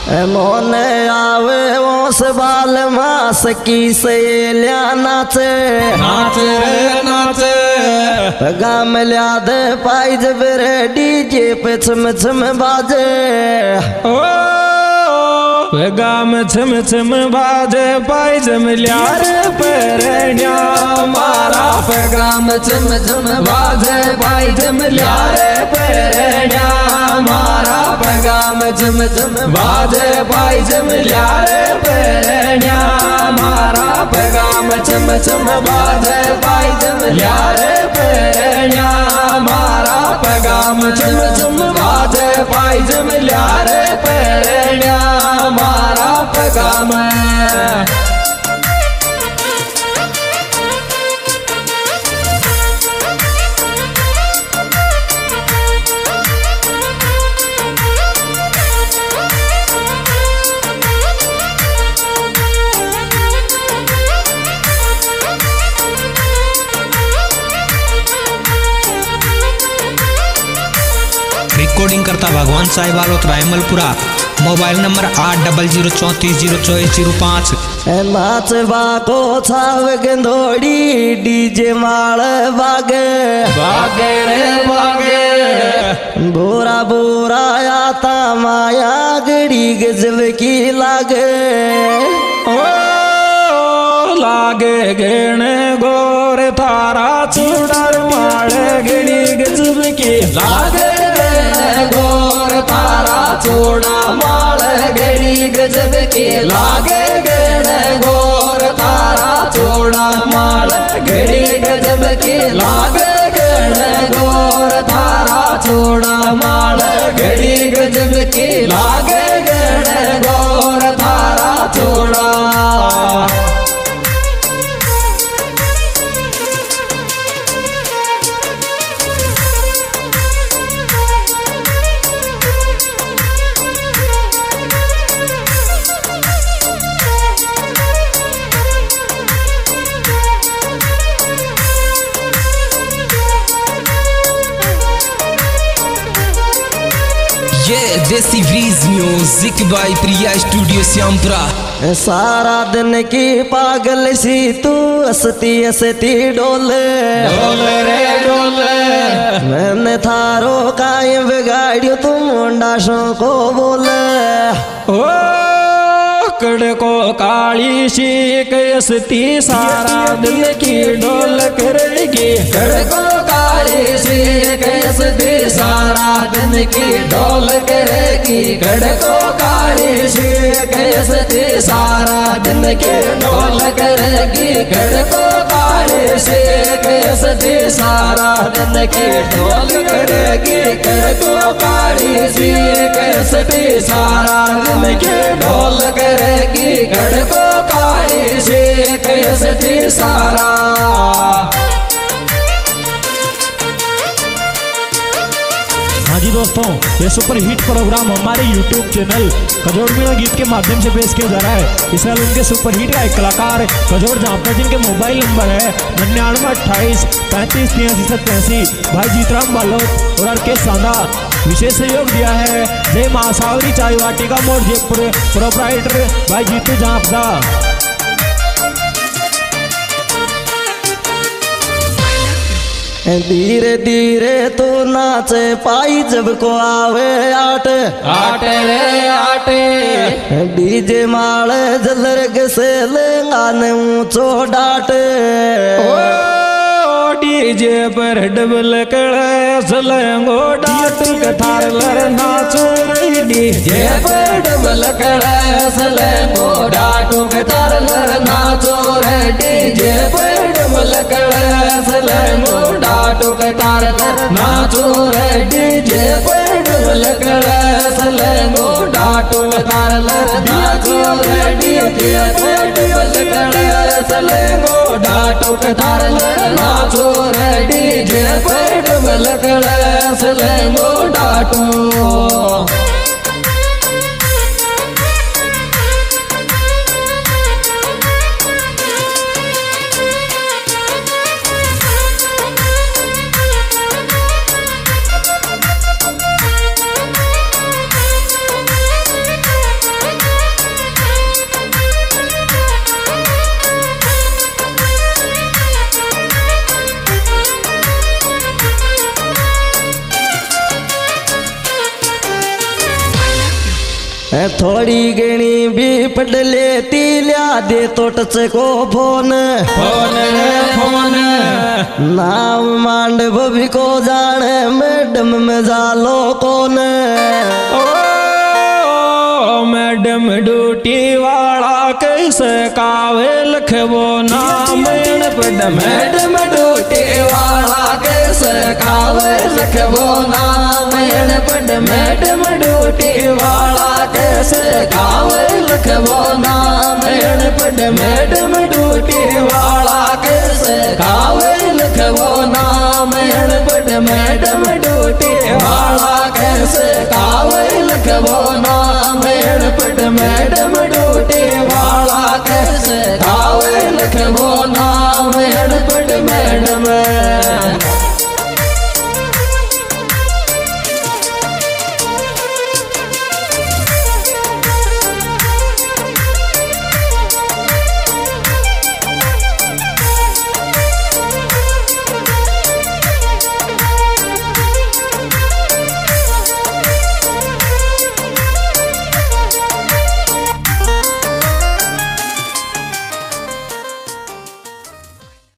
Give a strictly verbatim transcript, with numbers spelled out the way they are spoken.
मोन आवे ओस बाल मास की सहेलिया नाचे नाचे रे नाचे गाम लियाद पाई जब रे डीजे पे छम छम बाजे ओ गाम छम छम बाजे पाई जम लियार परण्या मारा गाम छम छम बाजे पाई जम लियार परण्या मारा गाम छम छम बाजे पाई जम लियार परण्या मारा गाम छम छम बाजे पाई जम लियार परण्या मारा गाम छम छम बाजे पाई जम लियार परण्या मारा पैगाम रिकॉर्डिंग करता भगवान साहिब आलोत रायमलपुरा। मोबाइल नंबर आठ डबल जीरो चौंतीस जीरो चौबीस जीरो पाँच। नाचवा को छाव गंधोड़ी डीजे माल बागे बागे रे बागे बोरा बोरा आता माया गड़ी गजब की लागे ओ लागे गेणे गोर थारा चूड़र माले गड़ी गजब की लागे गोर तारा चूड़ा माल गड़ी गजब की लागे गणे गोर तारा चूड़ा माल गड़ी गजब की लागे गणे गोर तारा चूड़ा माल गड़ी गजब की लागे गणे गोर तारा चूड़ा। ये desi breeze music by Priya studio Shyampura. सारा दिन की पागल सी तू हंसती हंसती डोले डोले रे डोले मैंने थारो कायम बिगाड़ियो तुम डाशों को बोले ओ कड़को काली शीक हंसती सारा दिन की डोल करेगी कड़को काली शीक हंसती सारा दिन की डोल करेगी कड़को काली शीक हंसती सारा दिन की डोल करेगी कड़को काली शीक हंसती सारा दिन की डोल करेगी कड़को काली शीक हंसती सारा दिन की डोल करेगी कड़को काली शीक हंसती सारा। हाँ जी दोस्तों, ये सुपर हिट प्रोग्राम हमारे यूट्यूब चैनल कजोड़ मीणा गीत के माध्यम से पेश किया जा रहा है। इस एल्बम के सुपर हिट का एक कलाकार कजोड़ जामता जिनके मोबाइल नंबर है निन्यानवे अट्ठाईस पैंतीस तिरासी सत्तासी भाई जीतराम बालोत और अर्केश सांदा। विशेष सहयोग दिया है जय महासावरी चाय वाटिका मोड़ जयपुर प्रोपराइटर भाई जीतू जामता। धीरे धीरे तो नाचे पाई जब को आवे आट आट रे आटे डीजे माल जलर से गान ऊंचो डाट डीजे पर डबल कड़े सलंगो डाट कथार लर नाचो रे डीजे पर डबल कड़े सलंगो डाट कथार लर नाचो रे डीजे पर डबल कड़े सलंगो डाट कथार लर नाचो रे डीजे पर डबल कड़े सलंगो डाट कथार लर नाचो रे डीजे पर डबल कड़े सलंगो डाट कथार लर नाचो रे डीजे पर डबल कड़े सलंगो डाटो। थोड़ी घणी भी पढ़ लेती लिया दे तो टच को फोन फोन फोन नाम मांड बबी को जाने मैडम में जालो कौन ओ मैडम ड्यूटी वाला कैसे कावे लखबो नाम पढ़ मैडम ड्यूटी वाला कैसे कावे लखबो नाम पढ़ मैडम ड्यूटी वाला कैसे कावे लखबो नाम पढ़ मैडम ड्यूटी वाला कैसे कावे लखबो नाम पढ़ मैडम ड्यूटी वाला कैसे कावे लखबो नाम पढ़